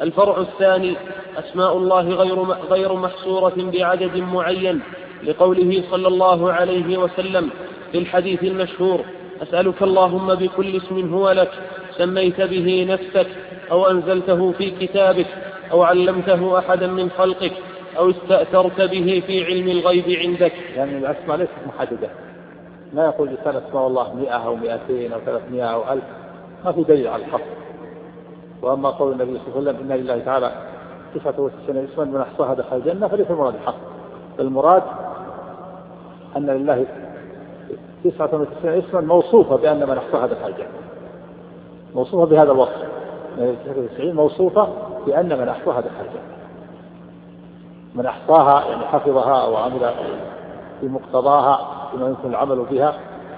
الفرع الثاني: أسماء الله غير محصورة بعدد معين، لقوله صلى الله عليه وسلم في الحديث المشهور: أسألك اللهم بكل اسم هو لك سميت به نفسك أو أنزلته في كتابك أو علمته أحدا من خلقك أو استأثرت به في علم الغيب عندك. يعني الأسماء ليست محددة، ما يقول لسان أسماء الله 100 أو 200 أو 300 أو 1000، ما في دليل على الحصر. وأما قول النبي صلى الله عليه وسلم إن لله تعالى 99 اسما من أحصاها دخل الجنة، فليس المراد الحصر، المراد أن لله 99 اسما موصوفة بأن من أحصاها دخل الجنة، موصوفة بهذا الوصف، 99 موصوفة بأن من أحصاها دخل الجنة. من أحصاها يعني حفظها أو عمل بمقتضاها بما يمكن العمل بها،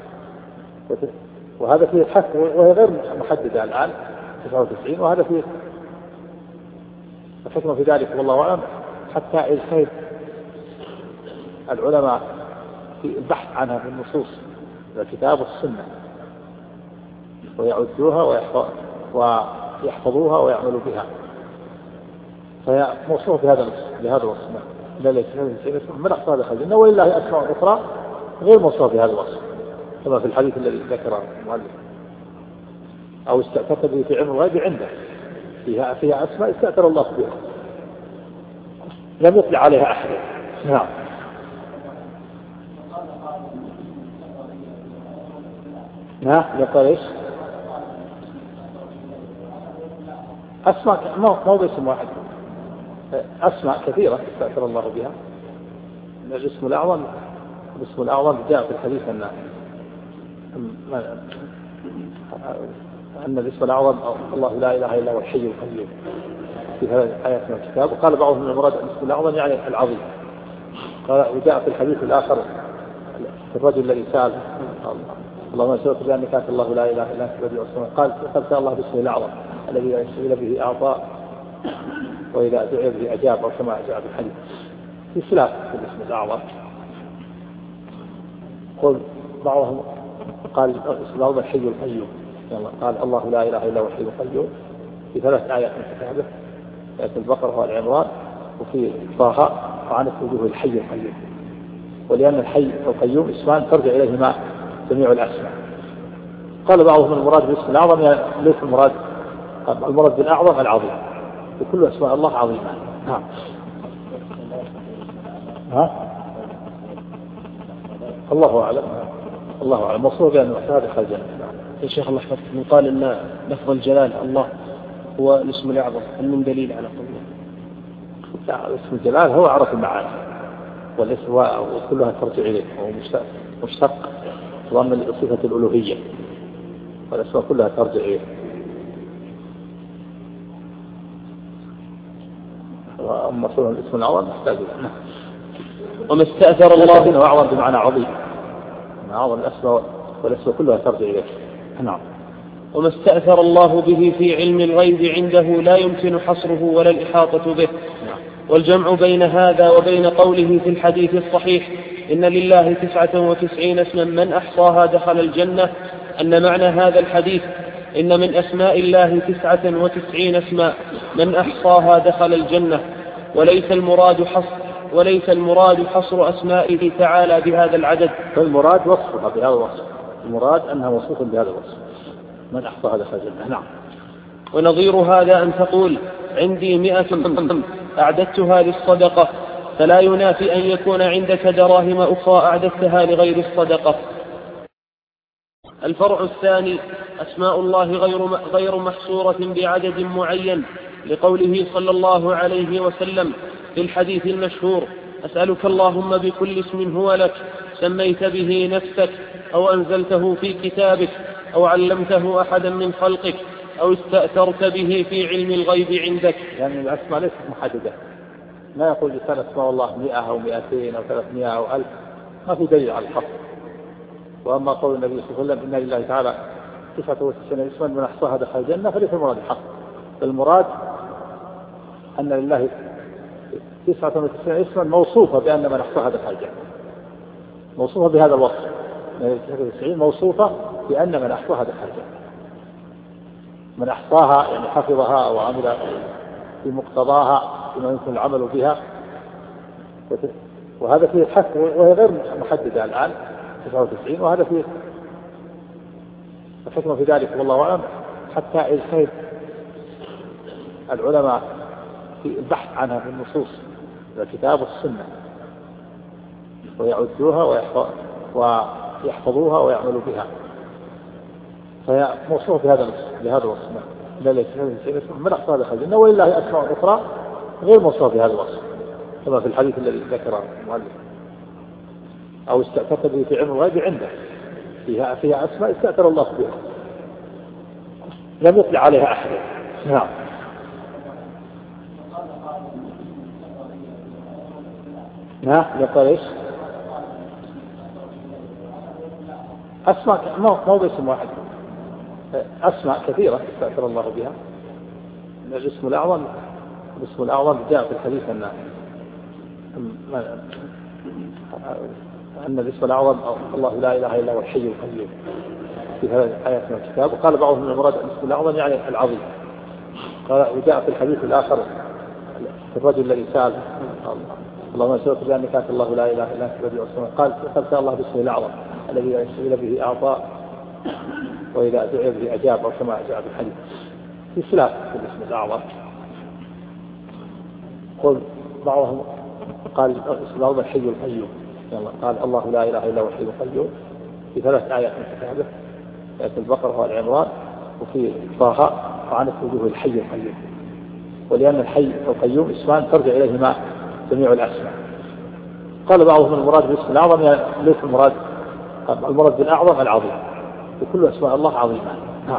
وهذا فيه الحث، وهي غير محددة الآن 99، وهذا فيه الحكمة في ذلك والله أعلم، حتى يجتهد العلماء في البحث عنها في النصوص الكتاب والسنة، ويعدوها ويحفظوها ويعملوا بها، فهي موصوفة بهذا الوصف. لا ليس من أحصاها دخل الجنة، ولله أسماء أخرى غير موصوفة بهذا الوصف، كما في الحديث الذي ذكره المؤلف: أو استأثرت به في علم الغيب عنده، فيها أسماء استأثر الله بها لم يطلع عليها أحد. نعم. يقول إيش؟ أسماء ما باسم واحد، أسماء كثيرة استأثر الله بها. الاسم الأعظم جاء في الحديث أن الاسم الأعظم الله لا إله إلا هو الحي القيوم في هذه آيات من الكتاب. وقال بعضهم من المراد الاسم الأعظم يعني العظيم. قال وجاء في الحديث الآخر في الرجل الذي سأل اللهم أسألك بأنك أنت الله لا إله إلا أنت بديع السماوات، قال سأل الله باسمه الأعظم الذي إذا سئل به أعطى وإذا دعي به أجاب، أو كما جاء في الحديث في خلاف في الاسم الأعظم. قل بعضهم قال الاسم الأعظم الحي القيوم، قال الله لا إله إلا هو الحي القيوم في 3 آيات من كتابه، آية البقرة والعمران وفي طه، وعنت وجوه الحي القيوم. ولأن الحي والقيوم اسمان ترجع إليهما جميع الأسماء. قال بعضهم المراد بالاسم الأعظم يعني ليس المراد بالأعظم العظيم، وكل أسماء الله عظيمة. نعم. الله أعلم. مصروف بأن هذا خارج الجنة. يا شيخ الله يحفظك، يقال أن لفظ الجلال الله هو الاسم الأعظم، هل من دليل على قوله؟ لا، اسم الجلال هو أعرف المعاني، والاسم وكلها ترجع إليه، هو مشتق ضمن صفة الألوهية، والأسماء كلها ترجع إليه. وأما صورة الاسم الأعظم نحتاج له. وما استأثر الله هو أعظم بمعنى عظيم، أعظم الأسماء والأسماء كلها ترجع إليه. نعم. وما استأثر الله به في علم الغيب عنده لا يمكن حصره ولا الإحاطة به. والجمع بين هذا وبين قوله في الحديث الصحيح إن لله 99 اسما من أحصاها دخل الجنة، أن معنى هذا الحديث إن من أسماء الله 99 اسما من أحصاها دخل الجنة، وليس المراد حصر أسمائه تعالى بهذا العدد، فالمراد وصفها بهذا الوصف، المراد أنها موصوفة بهذا الوصف من أحصاها دخل الجنة. نعم. ونظير هذا أن تقول عندي 100 أعددتها للصدقة، فلا ينافي أن يكون عندك دراهم أخرى أعددتها لغير الصدقة. الفرع الثاني: أسماء الله غير محصورة بعدد معين، لقوله صلى الله عليه وسلم في الحديث المشهور: أسألك اللهم بكل اسم هو لك سميت به نفسك أو أنزلته في كتابك أو علمته أحدا من خلقك أو استأثرت به في علم الغيب عندك. يعني الأسماء ليست محددة، ما يقول لسان أسماء الله 100 أو 200 أو 300 أو 1000، ما في دليل على الحصر. وأما قول النبي صلى الله عليه وسلم إن لله تعالى 99 اسما من أحصاها دخل الجنة، فليس المراد الحصر، المراد أن لله 99 اسما موصوفة بأن من أحصاها دخل الجنة، موصوفة بهذا الوصف، 99 موصوفة بأن من أحصاها دخل الجنة. من أحصاها يعني حفظها أو عمل في مقتضاها بما يمكن العمل بها، وهذا فيه الحث، وهي غير محددة الآن 99، وهذا فيه الحكمة في ذلك والله أعلم، حتى يجتهد العلماء في البحث عنها في النصوص الكتاب والسنة ويعدوها ويحفظوها ويعملوا بها، فهي موصوفة بهذا الوصف. لا ليس من أحصى هذا الجنة، ولله أسماء أخرى غير موصوفة بهذا الوصف، كما في الحديث الذي ذكره المؤلف. أو استأثرت به في علم الغيب عنده، فيها أسماء استأثر الله بها لم يطلع عليها أحد. نعم. يقول إيش؟ أسماء ما باسم واحد، أسماء كثيرة استأثر الله بها. الاسم الأعظم جاء في الحديث أن الاسم الأعظم الله لا إله إلا هو الحي القيوم في هذه آيات من الكتاب. وقال بعضهم من المراد الاسم الأعظم يعني العظيم. قال وجاء في الحديث الآخر في الرجل الذي سأل اللهم سألت بأنك أنت الله لا إله إلا أنت بديع السماوات، قال سأل الله باسمه الأعظم الذي إذا سئل به أعطى وإذا دعي به أجاب، أو كما جاء في الحديث في خلاف في الاسم الأعظم. قل بعضهم قال الاسم الأعظم الحي القيوم، قال الله لا إله إلا هو الحي القيوم في 3 آيات من كتابه، آية البقرة والعمران وفي طه، وعنت وجوه الحي القيوم. ولأن الحي والقيوم اسمان ترجع إليهما جميع الأسماء. قال بعضهم المراد بالاسم الأعظم يعني ليس المراد بالأعظم العظيم، وكل أسماء الله عظيمة. نعم.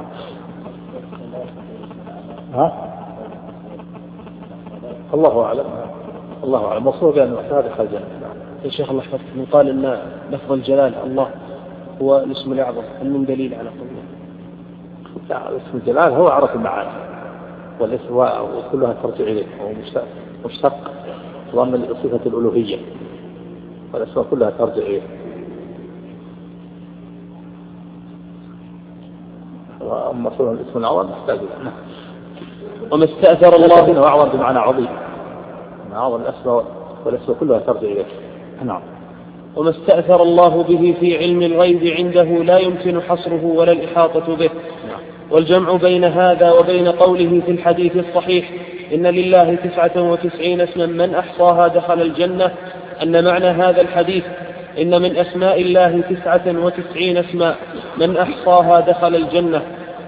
الله أعلم مصروف بأن هذا خرجنا. يا شيخ الله يحفظك، من قال أن لفظ الجلال الله هو الاسم الأعظم، هل من دليل على قوله؟ لا، اسم الجلال هو أعرف المعاني، والاسم وكلها ترجع إليه، وهو مشتق ضمن صفة الألوهية، والأسماء كلها ترجع إليه. وأما صورة الاسم الأعظم نحتاج إليه. وما استأثر الله هو أعظم بمعنى عظيم، أعظم الأسماء والأسماء كلها ترجع إليه. نعم. وما استأثر الله به في علم الغيب عنده لا يمكن حصره ولا الإحاطة به. والجمع بين هذا وبين قوله في الحديث الصحيح إن لله 99 اسما من أحصاها دخل الجنة، أن معنى هذا الحديث إن من أسماء الله 99 اسما من أحصاها دخل الجنة،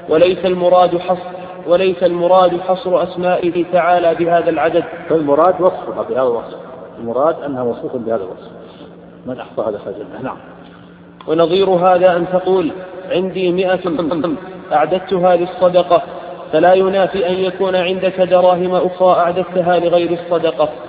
وليس المراد حصر أسمائه تعالى بهذا العدد، فالمراد وصفها بهذا الوصف، المراد أنها موصوفة بهذا الوصف من أحصاها دخل الجنة. نعم. ونظير هذا أن تقول عندي 100 أعددتها للصدقة، فلا ينافي أن يكون عندك دراهم أخرى أعددتها لغير الصدقة،